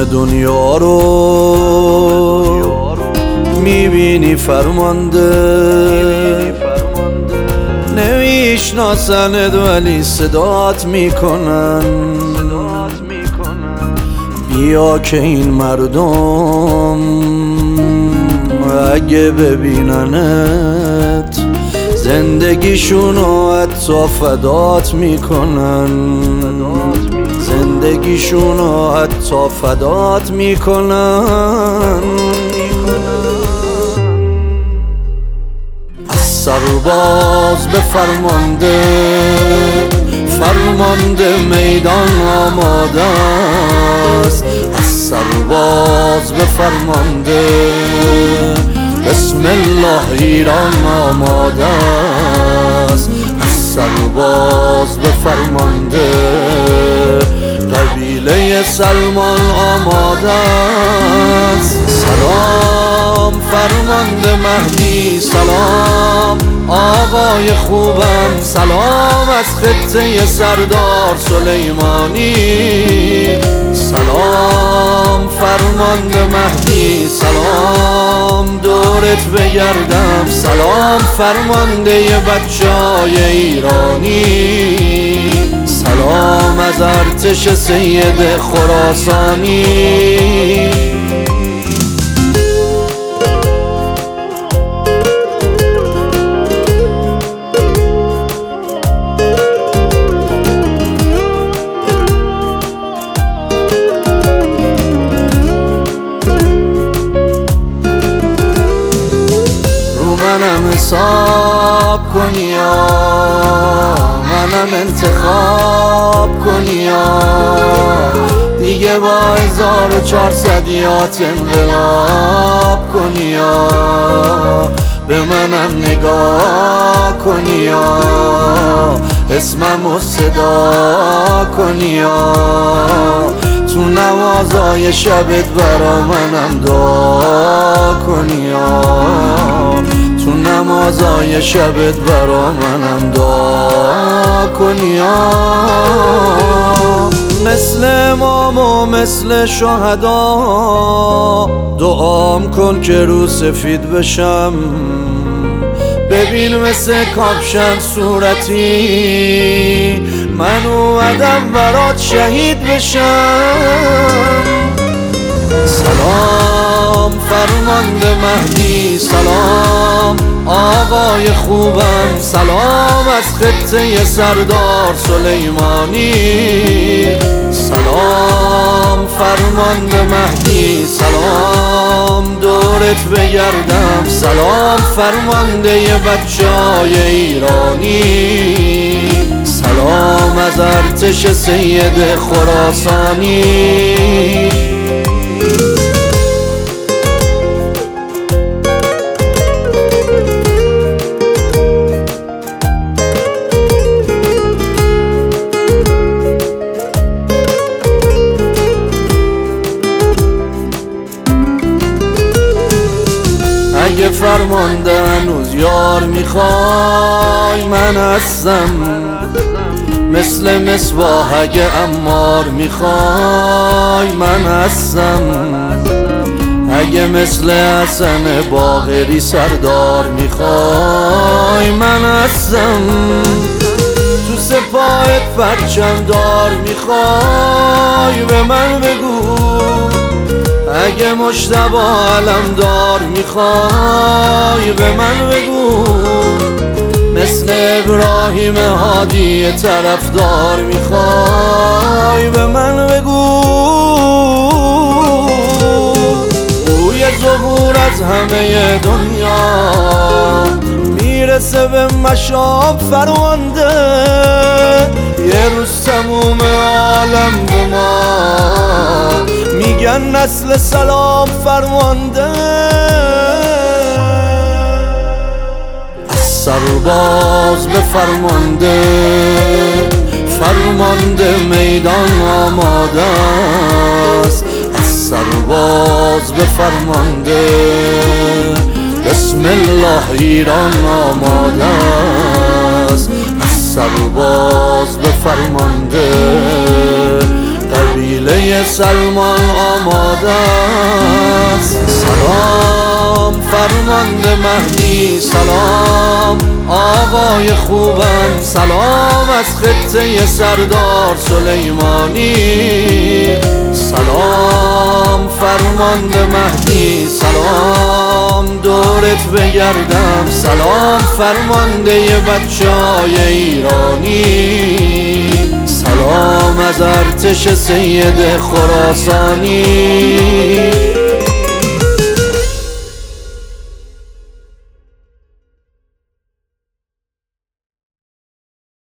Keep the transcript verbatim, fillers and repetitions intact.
دنیا رو میبینی فرمانده، نمیشناسند ولی صدات میکنن. بیا که این مردم اگه ببیننت زندگیشونو حتی فدات میکنن، زندگیشونو حتی فدات میکنن. از سرباز به فرمانده، فرمانده میدان آماده است. از سرباز به فرمانده، بسم الله ایران آماده است. از سرباز به فرمانده، قبیله سلمان آماده است. سلام فرمانده مهدی، سلام آقای خوبم، سلام از خطه سردار سلیمانی. سلام فرمانده مهدی، سلام دورت بگردم، سلام فرمانده بچه‌های ایرانی. سلام از ارتش سید خراسانی. منم حساب کنی یا منم انتخاب کنی یا دیگه با هزار و چهارصدیات انقلاب کنی یا به منم نگاه کنی یا اسممو صدا کنی یا تو نمازای شبت برا منم دعا کنی یا تو نمازای شبت برا منم دعا کنی یا مثل امام و مثل شهدا دعام کن که رو سفید بشم. ببین مثل کاپشن صورتی، من اومدم برات شهید بشم. سلام فرمانده مهدی، سلام آقای خوبم، سلام از خطه سردار سلیمانی. سلام فرمانده مهدی، سلام دورت بگردم، سلام فرمانده بچه‌های ایرانی. سلام از ارتش سید خراسانی. اگه فرمانده هنوز یار میخوای من هستم، مثل مصباح اگه عمار میخوای من هستم، اگه مثل حسن باقری سردار میخوای من هستم، تو سپاهت پرچم دار میخوای به من بگو، اگه مجتبی علمدار میخوای به من بگو، مثل ابراهیم هادی طرفدار میخوای به من بگو. بوی ظهور از همه دنیا میرسه به مشام فرمانده، یه روز تموم عالم به ما میگن نسل سلام فرمانده. از سرباز به فرمانده، فرمانده میدان آماده است. از سرباز به فرمانده، بسم الله ایران آماده است. از سرباز به فرمانده، قبیله سلمان آماده است. سلام فرمانده مهدی، سلام آقای خوبم، سلام از خطه سردار سلیمانی. سلام فرمانده مهدی، سلام دورت بگردم، سلام فرمانده بچه‌های ایرانی. سلام از ارتش سید خراسانی.